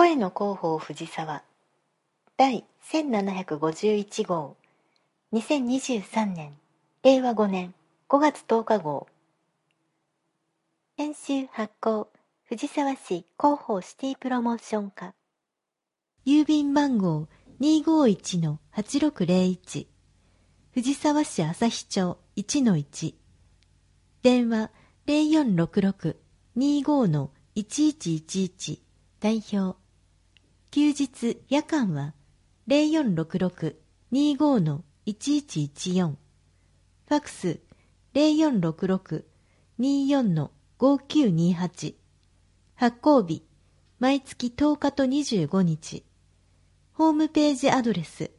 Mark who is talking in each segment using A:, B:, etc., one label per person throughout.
A: 声の広報藤沢第1751号2023年令和5年5月10日号。編集発行藤沢市広報シティプロモーション課。郵便番号 251-8601 藤沢市旭町 1-1 電話 0466-25-1111 代表。休日夜間は 0466-25-1114 ファクス 0466-24-5928 発行日毎月10日と25日。ホームページアドレス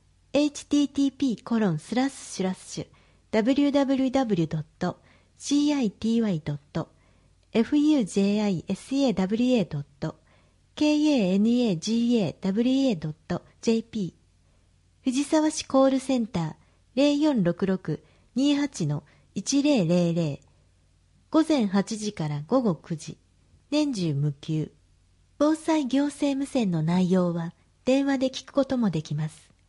A: http://www.citiwa.kanagawa.jp 藤沢市コールセンター 0466-28-1000 午前8時から午後9時年中無休。防災行政無線の内容は電話で聞くこともできます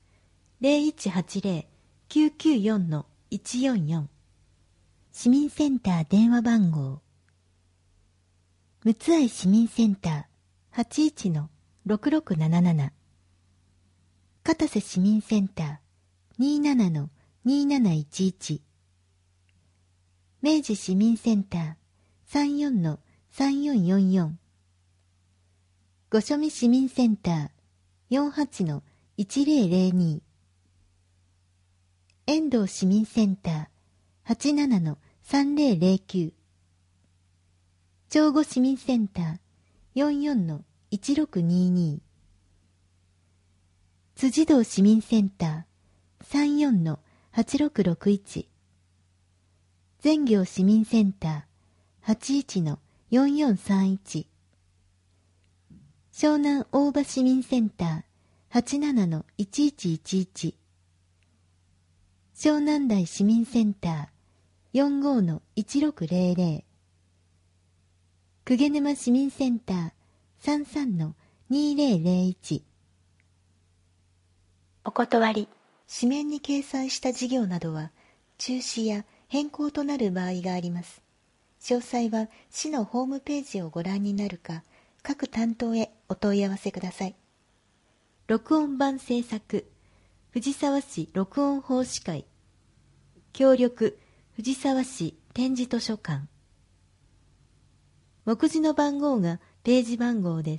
A: 。0180-994-144 市民センター電話番号むつあい市民センター 81-6677 片瀬市民センター 27-2711 明治市民センター 34-3444 御所見市民センター 48-1002 遠藤市民センター 87-3009 長後市民センター 44-1622 辻堂市民センター 34-8661 全行市民センター 81-4431 湘南大場市民センター 87-1111 湘南台市民センター 45-1600 鵠沼市民センター 33-2001 お断り。紙面に掲載した事業などは中止や変更となる場合があります。詳細は市のホームページをご覧になるか各担当へお問い合わせください。録音版制作藤沢市録音奉仕会協力藤沢市点字図書館。目次の番号がページ番号です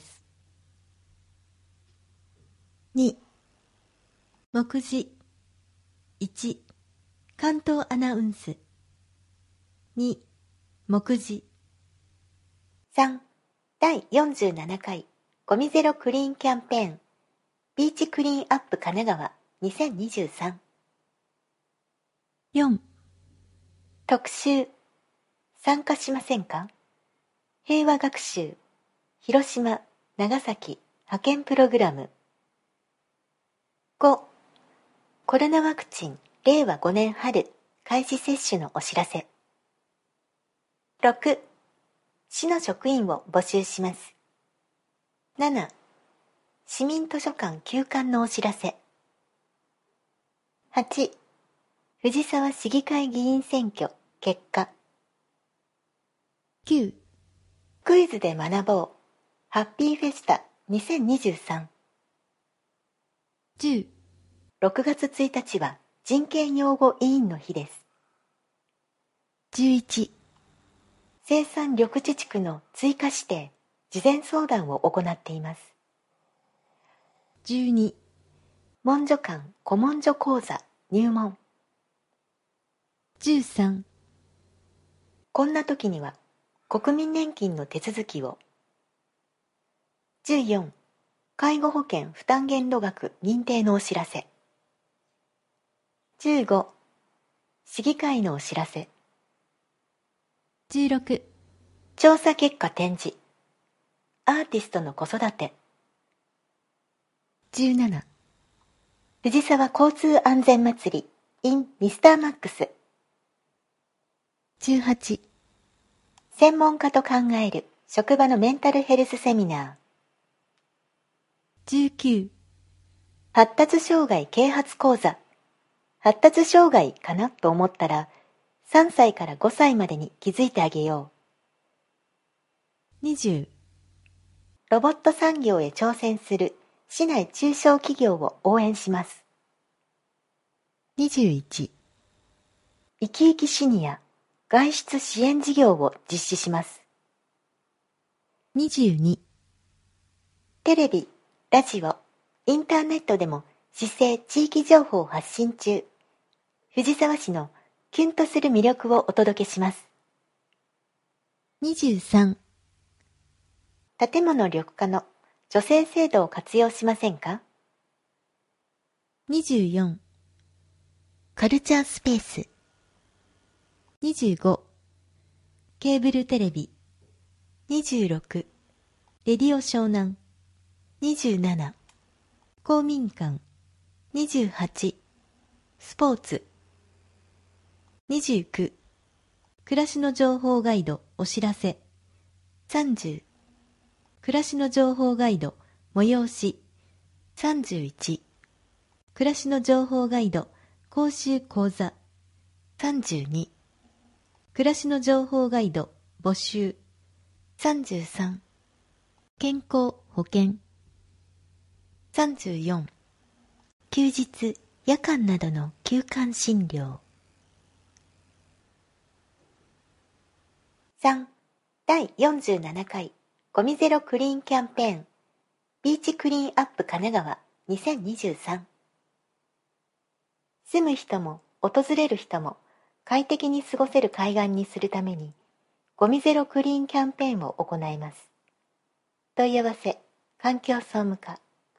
A: 。2. 目次1関東アナウンス2目次3第47回ゴミゼロクリーンキャンペーンビーチクリーンアップ神奈川2023 4特集参加しませんか？平和学習広島・長崎派遣プログラム。5コロナワクチン令和5年春開始接種のお知らせ。6市の職員を募集します。7市民図書館休館のお知らせ。8藤沢市議会議員選挙結果。9クイズで学ぼうハッピーフェスタ2023。10 6月1日は人権擁護委員の日です。11生産緑地地区の追加指定事前相談を行っています。12文書館古文書講座入門。13こんな時には国民年金の手続きを。14介護保険負担限度額認定のお知らせ。15市議会のお知らせ。16調査結果展示アーティストの子育て。17藤沢交通安全祭り in ミスターマックス。18専門家と考える職場のメンタルヘルスセミナ 19発達障害啓発講座。発達障害かなと思ったら3歳から5歳までに気づいてあげよう。20ロボット産業へ挑戦する市内中小企業を応援します。21生き生きシニア外出支援事業を実施します。22テレビ、ラジオ、インターネットでも市政地域情報を発信中。藤沢市のキュンとする魅力をお届けします。23建物緑化の助成制度を活用しませんか？ 24カルチャースペース。25ケーブルテレビ。26レディオ湘南。27公民館。28スポーツ。29暮らしの情報ガイドお知らせ。30暮らしの情報ガイド催し。31暮らしの情報ガイド講習講座。32暮らしの情報ガイド募集。33健康保険。34休日夜間などの休館診療。3第47回ゴミゼロクリーンキャンペーンビーチクリーンアップ神奈川2023。住む人も訪れる人も快適に過ごせる海岸にするためにゴミゼロクリーンキャンペーンを行います。問い合わせ環境総務課。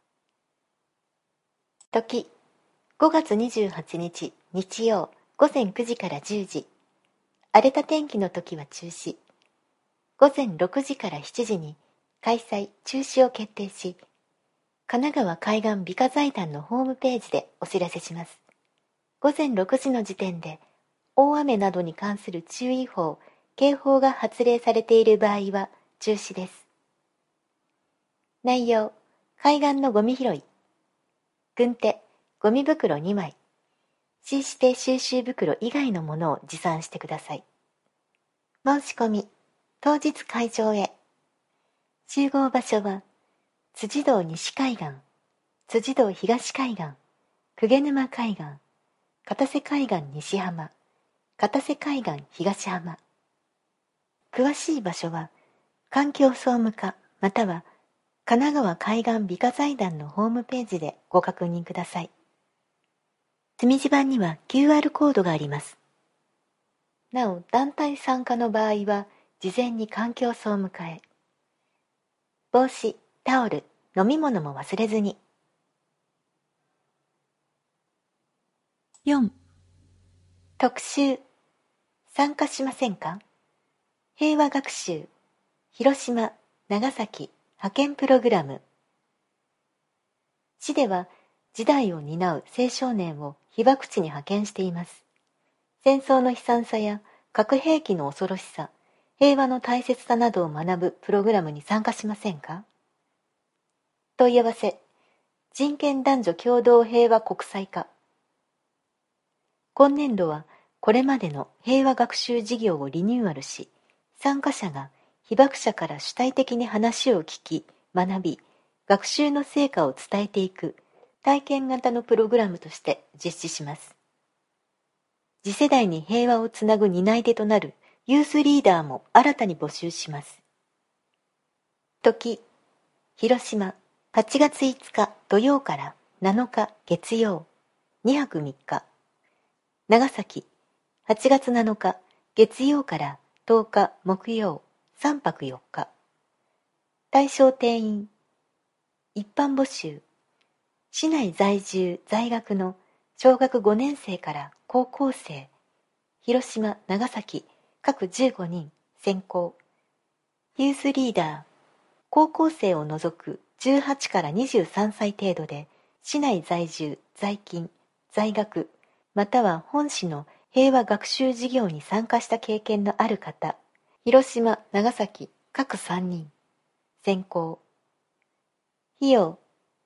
A: 時5月28日日曜午前9時から10時。荒れた天気の時は中止。午前6時から7時に開催中止を決定し、神奈川海岸美化財団のホームページでお知らせします。午前6時の時点で大雨などに関する注意報、警報が発令されている場合は中止です。内容、海岸のゴミ拾い。軍手、ゴミ袋2枚。市指定収集袋以外のものを持参してください。申し込み、当日会場へ。集合場所は、辻堂西海岸、辻堂東海岸、鵠沼海岸、片瀬海岸西浜、片瀬海岸東浜。詳しい場所は、環境総務課または神奈川海岸美化財団のホームページでご確認ください。墨地板には QR コードがあります。なお、団体参加の場合は、事前に環境総務課へ。帽子、タオル、飲み物も忘れずに。4特集参加しませんか？平和学習広島・長崎派遣プログラム。市では時代を担う青少年を被爆地に派遣しています。戦争の悲惨さや核兵器の恐ろしさ、平和の大切さなどを学ぶプログラムに参加しませんか？問い合わせ人権男女共同平和国際化。今年度はこれまでの平和学習事業をリニューアルし、参加者が被爆者から主体的に話を聞き、学び、学習の成果を伝えていく体験型のプログラムとして実施します。次世代に平和をつなぐ担い手となるユースリーダーも新たに募集します。時、広島、8月5日土曜から7日月曜、2泊3日。長崎、8月7日月曜から10日木曜、3泊4日。対象定員、一般募集、市内在住在学の小学5年生から高校生、広島、長崎、各15人選考。ユースリーダー、高校生を除く18から23歳程度で、市内在住、在勤、在学、または本市の平和学習事業に参加した経験のある方、広島、長崎、各3人選考。費用、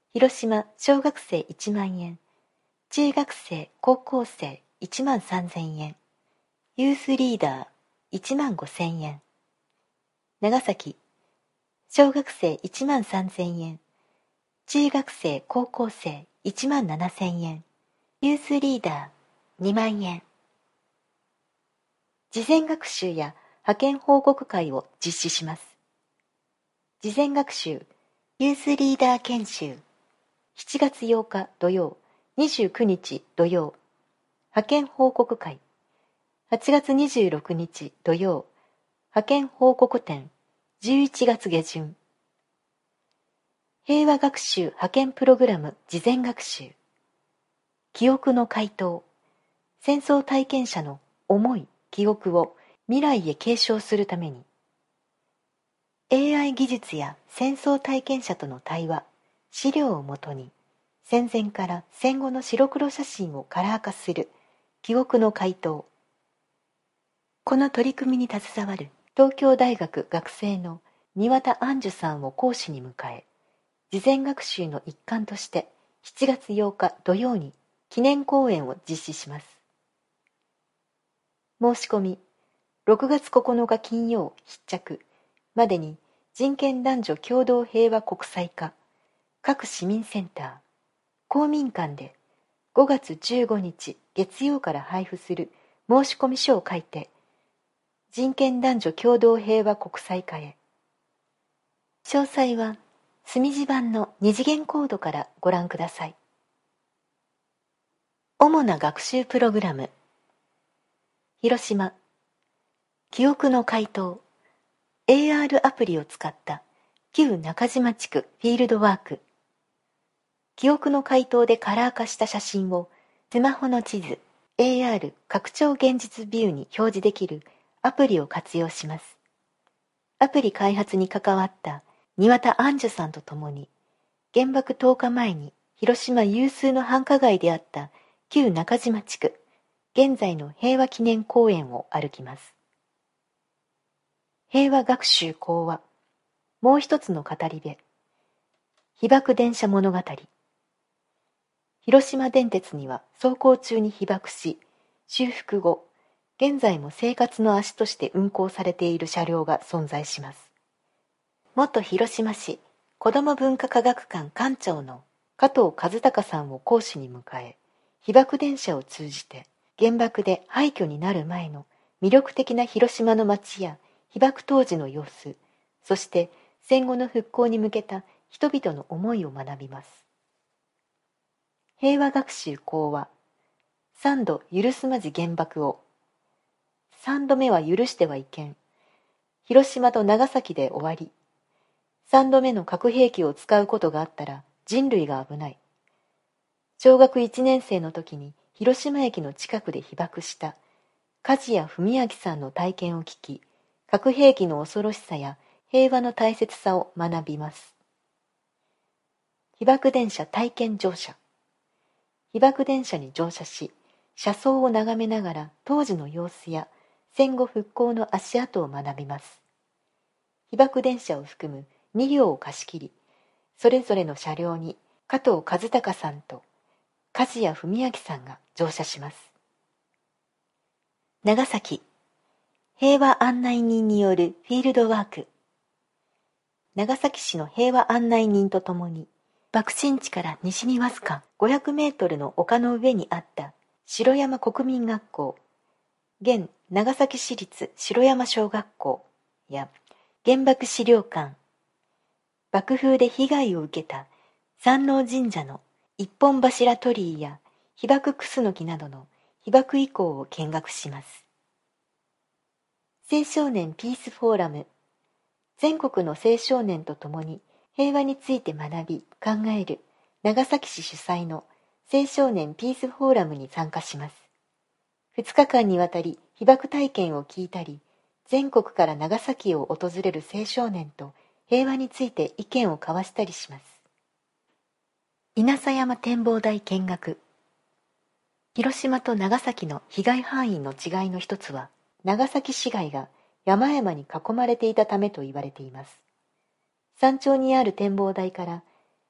A: 広島小学生1万円、中学生高校生1万3000円、ユースリーダー1万5000円。長崎小学生1万3000円、中学生高校生1万7000円、ユースリーダー2万円。事前学習や派遣報告会を実施します。事前学習ユースリーダー研修7月8日土曜、29日土曜。派遣報告会8月26日土曜。派遣報告展11月下旬。平和学習派遣プログラム事前学習記憶の回答戦争体験者の思い、記憶を未来へ継承するために AI 技術や戦争体験者との対話、資料をもとに戦前から戦後の白黒写真をカラー化する記憶の回答。この取り組みに携わる東京大学学生の庭田杏樹さんを講師に迎え、事前学習の一環として7月8日土曜に記念講演を実施します。申し込み6月9日金曜必着までに人権男女共同平和国際課各市民センター公民館で5月15日月曜から配布する申し込み書を書いて人権男女共同平和国際課へ。詳細は墨字版の二次元コードからご覧ください。主な学習プログラム。広島記憶の回答 AR アプリを使った旧中島地区フィールドワーク。記憶の回答でカラー化した写真をスマホの地図 AR 拡張現実ビューに表示できるアプリを活用します。アプリ開発に関わった庭田杏樹さんと共に原爆10日前に広島有数の繁華街であった旧中島地区現在の平和記念公園を歩きます。平和学習講話もう一つの語り部被爆電車物語。広島電鉄には走行中に被爆し修復後現在も生活の足として運行されている車両が存在します。元広島市子ども文化科学館館長の加藤和孝さんを講師に迎え、被爆電車を通じて原爆で廃墟になる前の魅力的な広島の街や被爆当時の様子、そして戦後の復興に向けた人々の思いを学びます。平和学習講話3度許すまじ原爆を3度目は許してはいけん。広島と長崎で終わり。3度目の核兵器を使うことがあったら人類が危ない。小学1年生の時に広島駅の近くで被爆した梶谷文明さんの体験を聞き、核兵器の恐ろしさや平和の大切さを学びます。被爆電車体験乗車。被爆電車に乗車し、車窓を眺めながら当時の様子や戦後復興の足跡を学びます。被爆電車を含む2両を貸し切り、それぞれの車両に加藤和孝さんと梶谷文明さんが乗車します。長崎平和案内人によるフィールドワーク。長崎市の平和案内人とともに爆心地から西にわずか500メートルの丘の上にあった城山国民学校、現長崎市立城山小学校や原爆資料館、爆風で被害を受けた山王神社の一本柱鳥居や被爆クスノキなどの被爆遺構を見学します。青少年ピースフォーラム。全国の青少年と共に平和について学び考える長崎市主催の青少年ピースフォーラムに参加します。2日間にわたり被爆体験を聞いたり、全国から長崎を訪れる青少年と平和について意見を交わしたりします。稲佐山展望台見学。広島と長崎の被害範囲の違いの一つは、長崎市街が山々に囲まれていたためと言われています。山頂にある展望台から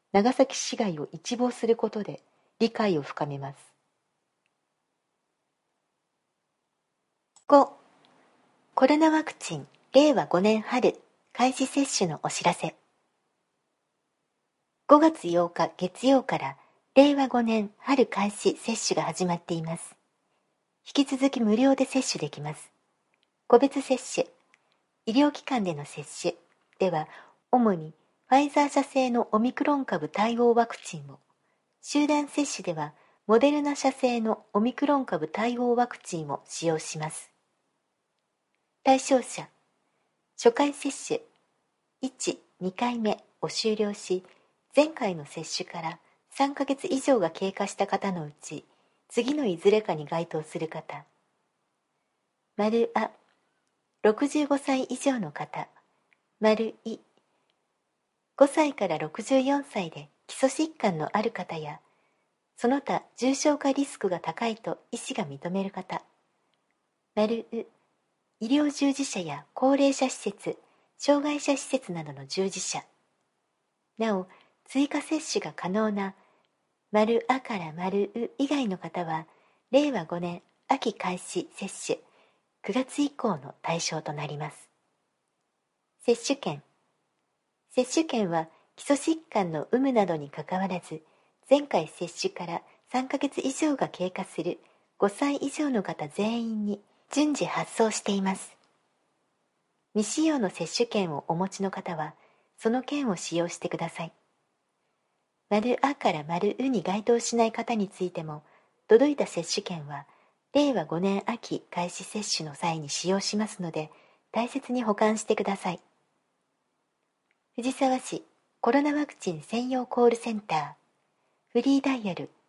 A: 長崎市街を一望することで理解を深めます。5. コロナワクチン令和5年春開始接種のお知らせ。5月8日月曜から令和5年春開始接種が始まっています。引き続き無料で接種できます。個別接種、医療機関での接種では、主にファイザー社製のオミクロン株対応ワクチンを、集団接種ではモデルナ社製のオミクロン株対応ワクチンを使用します。対象者、初回接種、1、2回目を終了し、前回の接種から3ヶ月以上が経過した方のうち、次のいずれかに該当する方。丸あ、65歳以上の方。丸い、5歳から64歳で基礎疾患のある方や、その他重症化リスクが高いと医師が認める方。丸う、医療従事者や高齢者施設、障害者施設などの従事者。なお、追加接種が可能な丸あから丸う以外の方は、令和5年秋開始接種、9月以降の対象となります。接種券。接種券は基礎疾患の有無などにかかわらず、前回接種から3ヶ月以上が経過する5歳以上の方全員に順次発送しています。未使用の接種券をお持ちの方は、その券を使用してください。丸あから丸うに該当しない方についても、届いた接種券は、令和5年秋開始接種の際に使用しますので、大切に保管してください。藤沢市コロナワクチン専用コールセンター、フリーダイヤル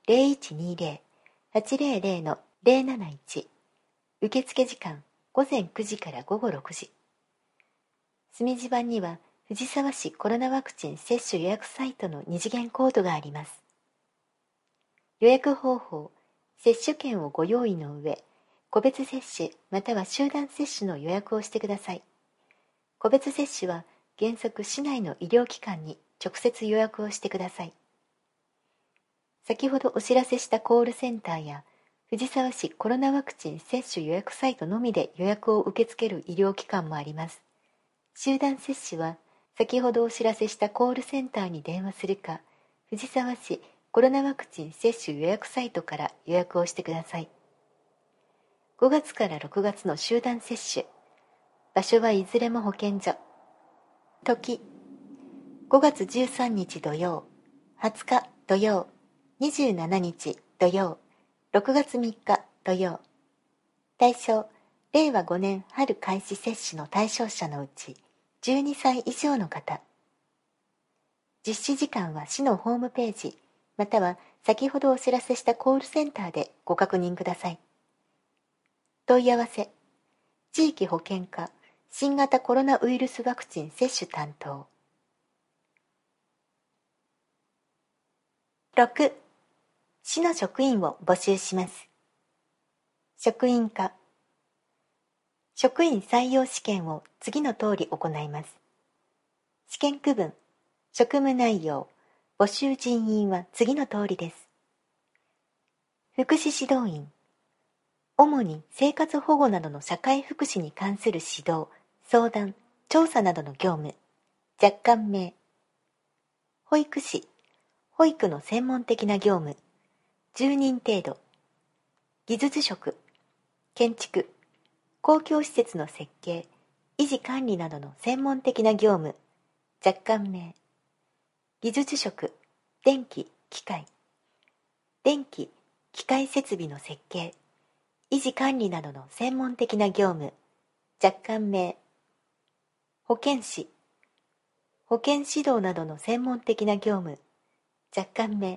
A: 0120-800-071、受付時間午前9時から午後6時。墨地版には藤沢市コロナワクチン接種予約サイトの二次元コードがあります。予約方法、接種券をご用意の上、個別接種または集団接種の予約をしてください。個別接種は原則市内の医療機関に直接予約をしてください。先ほどお知らせしたコールセンターや藤沢市コロナワクチン接種予約サイトのみで予約を受け付ける医療機関もあります。集団接種は先ほどお知らせしたコールセンターに電話するか、藤沢市コロナワクチン接種予約サイトから予約をしてください。5月から6月の集団接種、場所はいずれも保健所。時、5月13日土曜、20日土曜、27日土曜、6月3日土曜。対象、令和5年春開始接種の対象者のうち、12歳以上の方。実施時間は市のホームページ、または先ほどお知らせしたコールセンターでご確認ください。問い合わせ、地域保健課新型コロナウイルスワクチン接種担当。6. 市の職員を募集します。職員課。職員採用試験を次の通り行います。試験区分、職務内容、募集人員は次の通りです。福祉指導員。主に生活保護などの社会福祉に関する指導、相談、調査などの業務、若干名。保育士。保育の専門的な業務、10人程度。技術職。建築、公共施設の設計、維持管理などの専門的な業務、若干名。技術職、電気、機械。電気、機械設備の設計、維持管理などの専門的な業務、若干名。保健師、保健指導などの専門的な業務、若干名。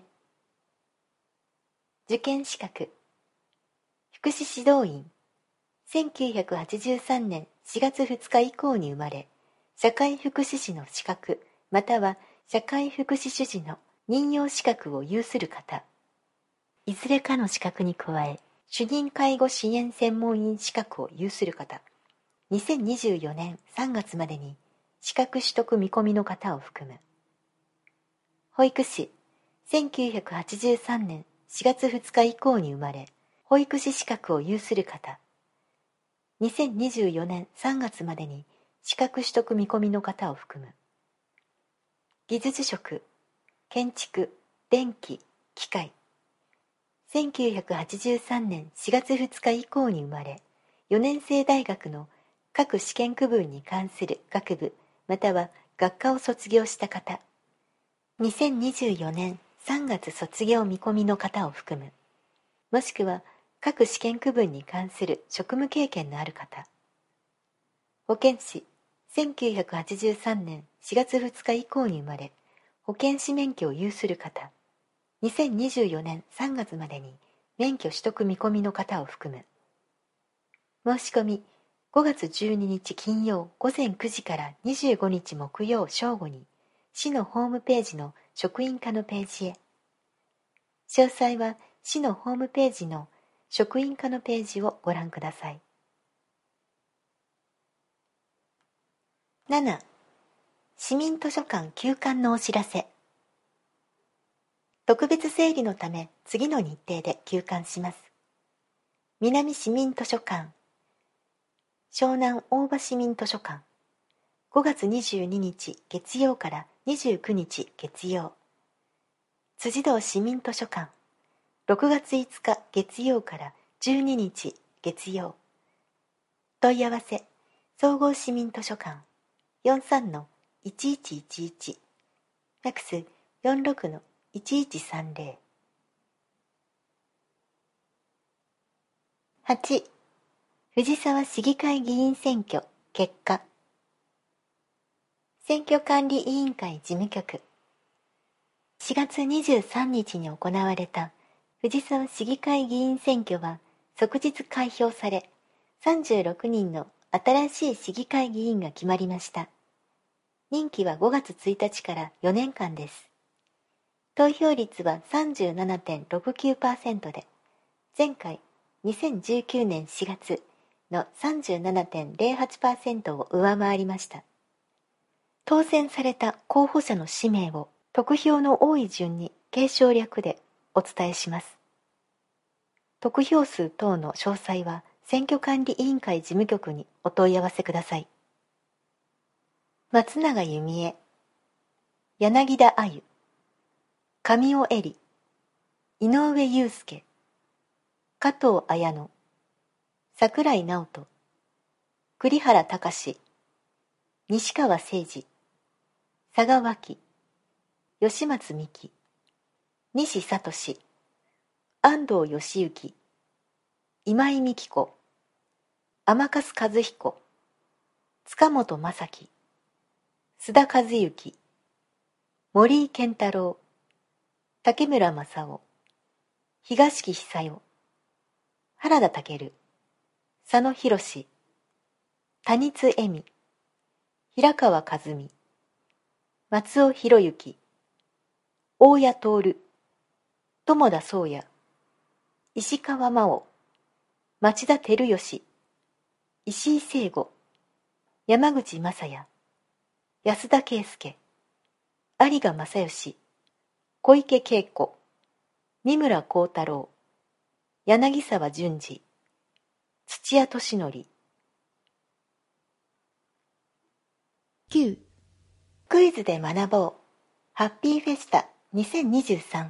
A: 受験資格、福祉指導員、1983年4月2日以降に生まれ、社会福祉士の資格、または社会福祉主事の任用資格を有する方。いずれかの資格に加え、主任介護支援専門員資格を有する方。2024年3月までに資格取得見込みの方を含む。 保育士、1983年4月2日以降に生まれ、保育士資格を有する方。2024年3月までに資格取得見込みの方を含む。技術職、建築、電気、機械。1983年4月2日以降に生まれ、4年生大学の各試験区分に関する学部または学科を卒業した方。2024年3月卒業見込みの方を含む。もしくは各試験区分に関する職務経験のある方。保健師、1983年4月2日以降に生まれ、保健師免許を有する方。2024年3月までに免許取得見込みの方を含む。申し込み、5月12日金曜午前9時から25日木曜正午に、市のホームページの職員課のページへ。詳細は市のホームページの職員課のページをご覧ください。7. 市民図書館休館のお知らせ。特別整理のため次の日程で休館します。南市民図書館、湘南大場市民図書館、5月22日月曜から29日月曜。辻堂市民図書館、6月5日月曜から12日月曜。問い合わせ、総合市民図書館、43-1111、ファクス46-1130。8. 藤沢市議会議員選挙結果。選挙管理委員会事務局。4月23日に行われた藤沢市議会議員選挙は即日開票され、36人の新しい市議会議員が決まりました。任期は5月1日から4年間です。投票率は 37.69% で、前回2019年4月の 37.08% を上回りました。当選された候補者の氏名を得票の多い順に継承略でお伝えします。得票数等の詳細は選挙管理委員会事務局にお問い合わせください。松永弓江、柳田あゆ、上尾恵里、井上祐介、加藤綾乃、桜井直人、栗原隆、西川誠二、佐賀脇、吉松美希、西聡、安藤義行、今井美紀子、天粕和彦、塚本正樹、須田和幸、森井健太郎、竹村正夫、東木久代、原田健、佐野博、谷津恵美、平川和美、松尾博之、大谷徹、友田宗也、石川真央、町田照義、石井聖吾、山口正也、安田圭介、有賀正義、小池恵子、三村幸太郎、柳沢淳二、土屋敏則。9. クイズで学ぼう。ハッピーフェスタ2023。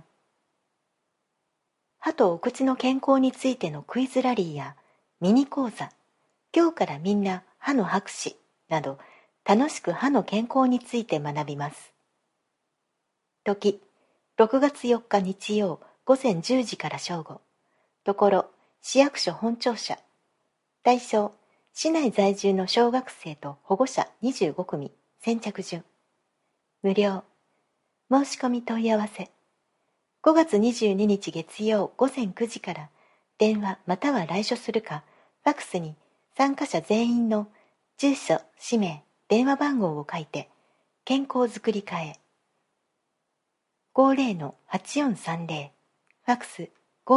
A: 歯とお口の健康についてのクイズラリーやミニ講座、今日からみんな歯の博士など楽しく歯の健康について学びます。時、6月4日日曜午前10時から正午。ところ、市役所本庁舎。対象、市内在住の小学生と保護者25組、先着順。無料。申し込み問い合わせ。5月22日月曜午前9時から電話または来所するか、ファクスに参加者全員の住所、氏名、電話番号を書いて、健康づくり課へ。50-8430、ファクス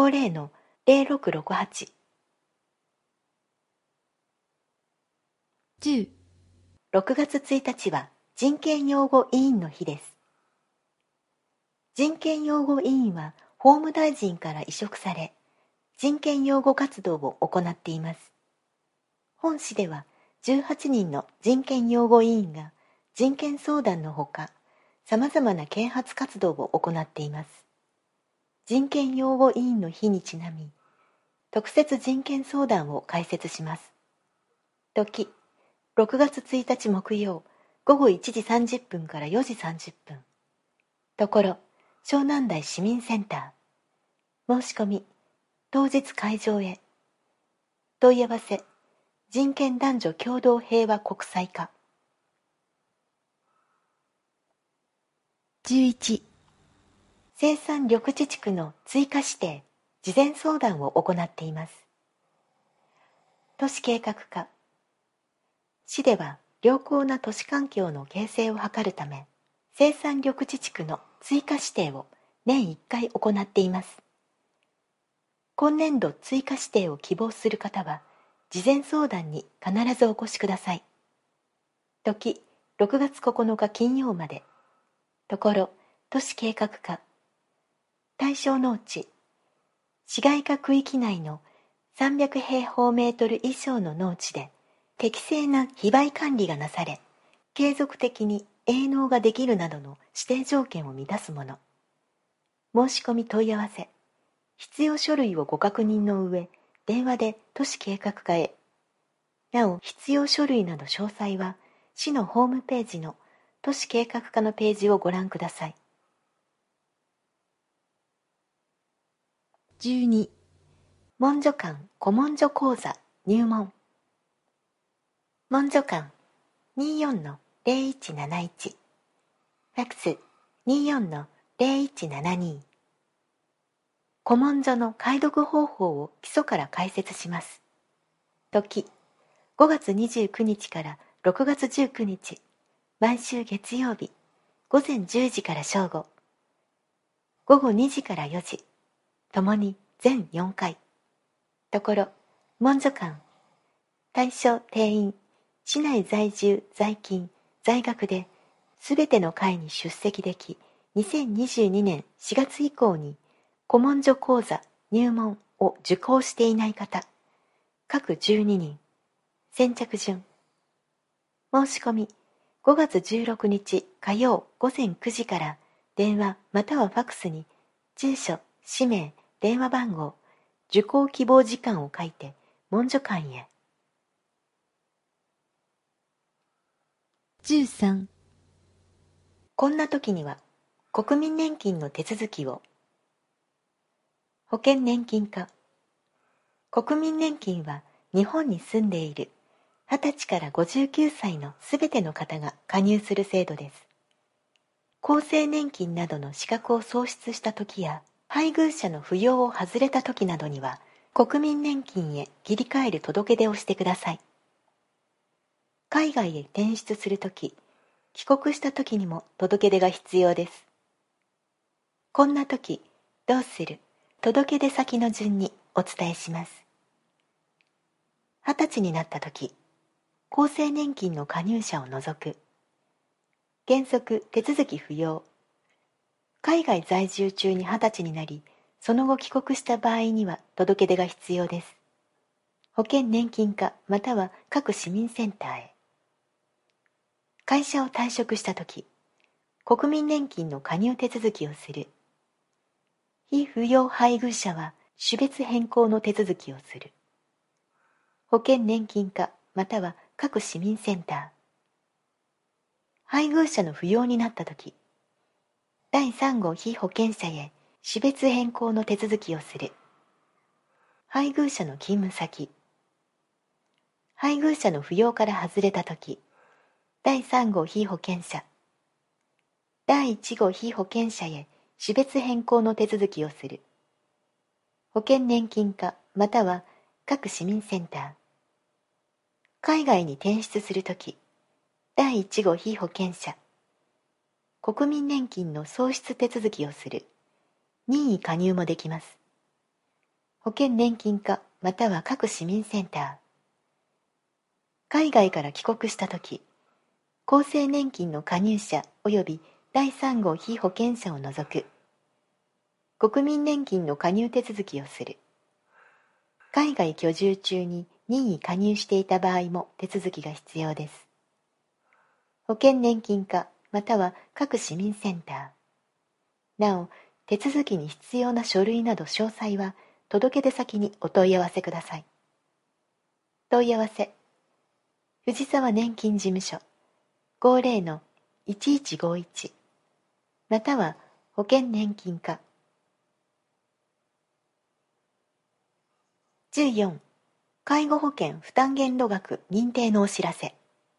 A: 50-0668。10. 6月1日は人権擁護委員の日です。 人権擁護委員は法務大臣から委嘱され、人権擁護活動を行っています。本市では18人の人権擁護委員が人権相談のほか、さまざまな啓発活動を行っています。人権擁護委員の日にちなみ、特設人権相談を開設します。時、6月1日木曜、午後1時30分から4時30分。ところ、湘南台市民センター。申し込み、当日会場へ。問い合わせ、人権男女共同平和国際課。11、生産緑地地区の追加指定、事前相談を行っています。都市計画課。市では良好な都市環境の形成を図るため、生産緑地地区の追加指定を年1回行っています。今年度追加指定を希望する方は、事前相談に必ずお越しください。時、6月9日金曜まで。ところ、都市計画課。対象農地、市街化区域内の300平方メートル以上の農地で、適正な非売管理がなされ、継続的に営農ができるなどの指定条件を満たすもの。申し込み問い合わせ、必要書類をご確認の上、電話で都市計画課へ。なお、必要書類など詳細は、市のホームページの都市計画課のページをご覧ください。12、文書館古文書講座入門。文書館 24-0171 ファクス 24-0172。古文書の解読方法を基礎から解説します。時、5月29日から6月19日、毎週月曜日、午前10時から正午、午後2時から4時、ともに全4回。ところ、文書館、対象定員、市内在住、在勤、在学で、すべての会に出席でき、2022年4月以降に、古文書講座入門を受講していない方、各12人、先着順。申し込み、5月16日火曜午前9時から電話またはファクスに、住所、氏名、電話番号、受講希望時間を書いて、文書館へ。13、こんな時には、国民年金の手続きを。保険年金課。国民年金は日本に住んでいる20歳から59歳のすべての方が加入する制度です。厚生年金などの資格を喪失した時や、配偶者の扶養を外れた時などには、国民年金へ切り替える届け出をしてください。海外へ転出するとき、帰国したときにも届け出が必要です。こんなとき、どうする？届け出先の順にお伝えします。20歳になったとき、厚生年金の加入者を除く。原則手続き不要。海外在住中に20歳になり、その後帰国した場合には届け出が必要です。保険年金課または各市民センターへ。会社を退職したとき、国民年金の加入手続きをする。被扶養配偶者は種別変更の手続きをする。保険年金課または各市民センター。配偶者の扶養になったとき、第3号被保険者へ種別変更の手続きをする。配偶者の勤務先。配偶者の扶養から外れたとき、第3号被保険者。第1号被保険者へ種別変更の手続きをする。保険年金課または各市民センター。海外に転出するとき、第1号被保険者。国民年金の喪失手続きをする。任意加入もできます。保険年金課または各市民センター。海外から帰国したとき、厚生年金の加入者及び第3号被保険者を除く国民年金の加入手続きをする。海外居住中に任意加入していた場合も手続きが必要です。保険年金課または各市民センター。なお、手続きに必要な書類など詳細は届出先にお問い合わせください。問い合わせ。藤沢年金事務所 50-1151 または保険年金課。14. 介護保険負担限度額認定のお知らせ。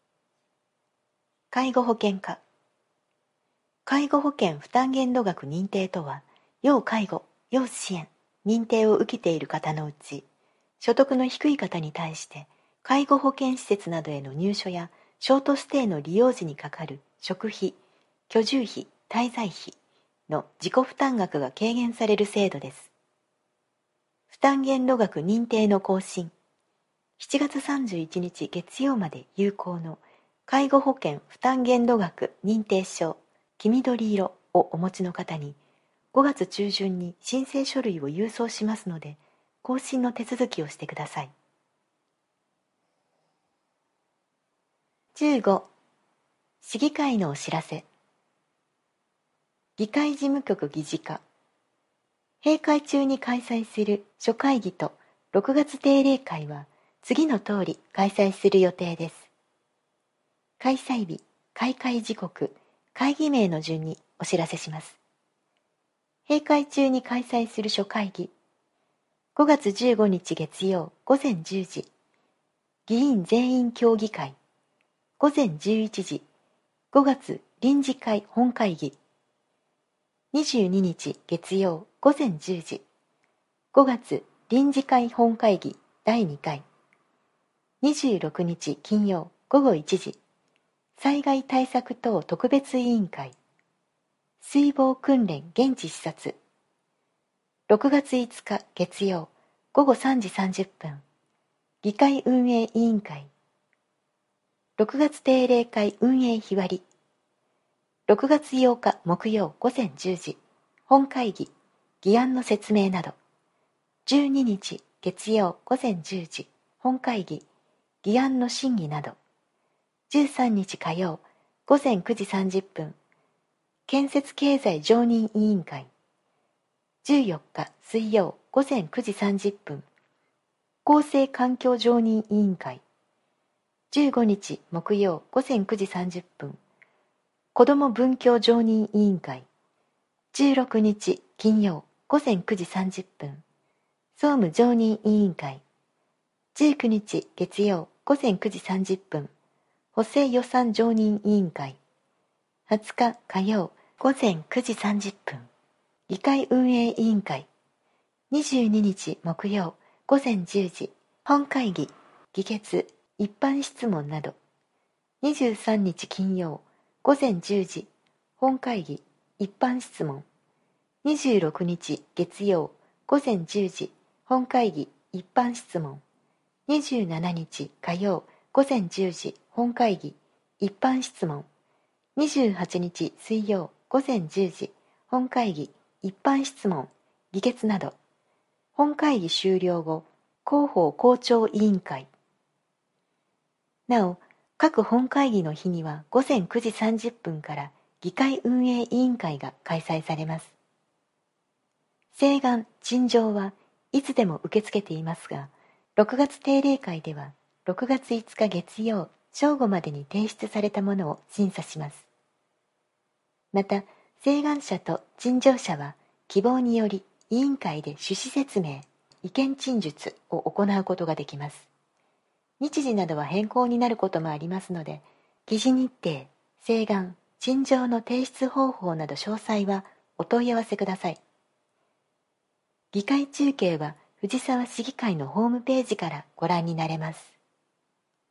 A: 介護保険課。介護保険負担限度額認定とは、要介護、要支援、認定を受けている方のうち、所得の低い方に対して、介護保険施設などへの入所やショートステイの利用時にかかる食費、居住費、滞在費の自己負担額が軽減される制度です。負担限度額認定の更新。7月31日月曜まで有効の介護保険負担限度額認定証黄緑色をお持ちの方に5月中旬に申請書類を郵送しますので、更新の手続きをしてください。15. 市議会のお知らせ。議会事務局議事課。閉会中に開催する初会議と6月定例会は次の通り開催する予定です。開催日、開会時刻、会議名の順にお知らせします。閉会中に開催する初会議。5月15日月曜午前10時。議員全員協議会。午前11時。5月臨時会本会議。22日月曜午前10時。5月臨時会本会議第2回。26日金曜午後1時。災害対策等特別委員会。水防訓練現地視察。6月5日月曜午後3時30分。議会運営委員会。6月定例会運営日割り。6月8日木曜午前10時。本会議、議案の説明など。12日月曜午前10時。本会議、議案の審議など。13日火曜午前9時30分。建設経済常任委員会。14日水曜午前9時30分。公正環境常任委員会。15日木曜午前9時30分。子ども文教常任委員会。16日金曜午前9時30分。総務常任委員会。19日月曜午前9時30分。補正予算常任委員会。20日火曜午前9時30分。議会運営委員会。22日木曜午前10時。本会議、議決、一般質問など。23日金曜午前10時。本会議、一般質問。26日月曜午前10時。本会議、一般質問。27日火曜午前10時。本会議、一般質問。28日水曜午前10時。本会議、一般質問、議決など。本会議終了後、広報校長委員会。なお、各本会議の日には午前9時30分から議会運営委員会が開催されます。請願・陳情はいつでも受け付けていますが、6月定例会では6月5日月曜正午までに提出されたものを審査します。また、請願者と陳情者は希望により委員会で趣旨説明、意見陳述を行うことができます。日時などは変更になることもありますので、議事日程、請願、陳情の提出方法など詳細はお問い合わせください。議会中継は藤沢市議会のホームページからご覧になれます。